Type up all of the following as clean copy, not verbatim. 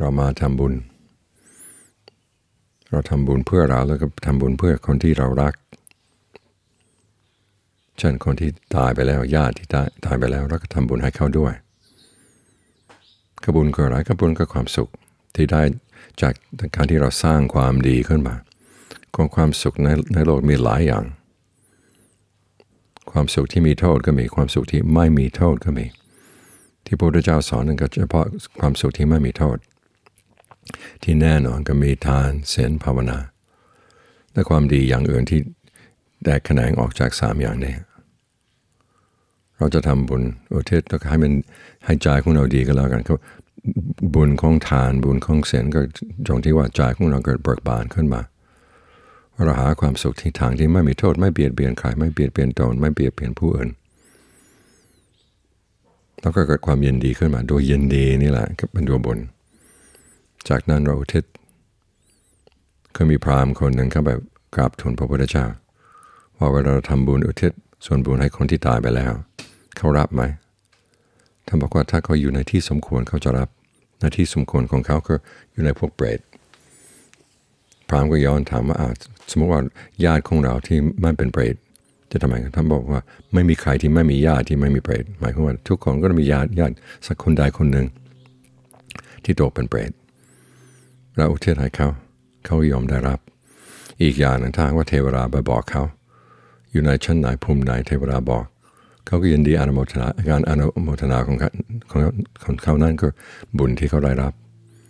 เรามาทำบุญเราทำบุญเพื่อเราแล้วก็ทำบุญเพื่อคนที่เรารักเช่นคนที่ตายไปแล้วญาติที่ตายไปแล้วเราก็ทำบุญให้เขาด้วยกบุญคืออะไรกบุญคือความสุขที่ได้จากการที่เราสร้างความดีขึ้นมาความสุขในโลกมีหลายอย่างความสุขที่มีโทษก็มีความสุขที่ไม่มีโทษก็มีที่พระพุทธเจ้าสอนนั่นก็เฉพาะความสุขที่ไม่มีโทษที่แน่นอนก็มีทานศีลภาวนาและความดีอย่างอื่นที่แตกแขนงออกจาก3อย่างนี้เราจะทำบุญอุทิศให้มันให้ใจของเราดีก็แล้วกันบุญของทานบุญของศีลก็ตรงที่ว่าใจของเราเกิดเบิกบานขึ้นมาเราหาความสุขที่ทางที่ไม่มีโทษไม่เบียดเบียนใครไม่เบียดเบียนตนไม่เบียดเบียนผู้อื่นแล้วก็เกิดความยินดีขึ้นมาโดยยินดีนี่แหละก็เป็นตัวบุญจากนั้นเราอุทิศก็มีพราหมณ์คนหนึ่งเข้าไปกราบทูลพระพุทธเจ้าว่าเวลาเราทำบุญอุทิศส่วนบุญให้คนที่ตายไปแล้วเขารับไหมท่านบอกว่าถ้าเขาอยู่ในที่สมควรเขาจะรับในที่สมควรของเขาก็อยู่ในพวกเปรตพราหมณ์ก็ย้อนถามว่าสมมติว่าญาติของเราที่ไม่เป็นเปรตจะทำไมท่านบอกว่าไม่มีใครที่ไม่มีญาติที่ไม่มีเปรตหมายความว่าทุกคนก็ต้องมีญาติสักคนใดคนหนึ่งที่ตกเป็นเปรตเราอุทิศให้เขายอมได้รับอีกอย่างหนึ่งถ้าว่าเทวดาไปบอกเขาอยู่ในชั้นไหนภูมิไหนเทวดาบอกเขาก็ยินดีอนุโมทนาการอนุโมทนาของเขานั่นก็บุญที่เขาได้รับ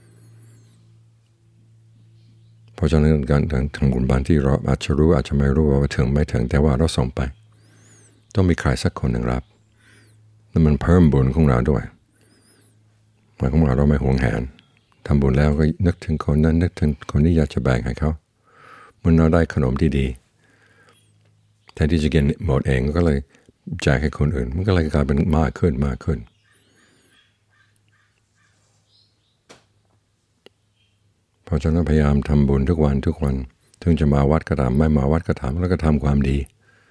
เพราะฉะนั้นการทำบุญบางที่เราอาจจะรู้อาจจะไม่รู้ว่าถึงไม่ถึงแต่ว่าเราส่งไปต้องมีใครสักคนหนึ่งรับแล้วมันเพิ่มบุญของเราด้วยหมายความว่าเราไม่หวงแหนทำบุญแล้วก็นึกถึงคนนั้นนึกถึงคนนี้อยากจะแบ่งให้เขาเมื่อเราได้ขนมที่ดีแทนที่จะกินหมดเองก็เลยแจกให้คนอื่นมันก็เลยกลายเป็นมากขึ้นเพราะฉะนั้นพยายามทำบุญทุกวันถึงจะมาวัดก็ตามไม่มาวัดก็ตามแล้วก็ทำความดี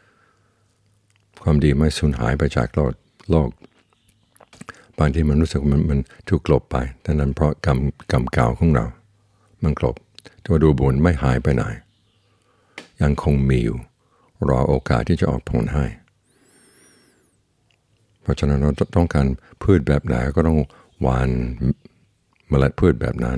ไม่สูญหายไปจากโลกบางทีมันรู้สึกมันถูกกลบไปแต่นั้นเพราะกรรมเก่าของเรามันกลบตัวดูบุญไม่หายไปไหนยังคงมีอยู่รอโอกาสที่จะออกผลให้เพราะฉะนั้นเราต้องการพืชแบบไหนก็ต้องหว่านเมล็ดพืชแบบนั้น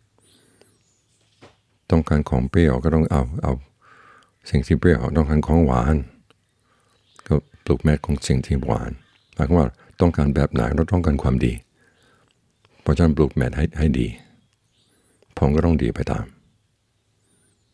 ต้องการของเปรี้ยวก็ต้องเอาสิ่งที่เปรี้ยวต้องการของหวานก็ปลูกเม็ดของสิ่งที่หวานหมายความว่าต้องการแบบไหนเราต้องการความดีเพราะฉะนั้นปลูกเม็ดให้ดีผลก็ต้องดีไปตาม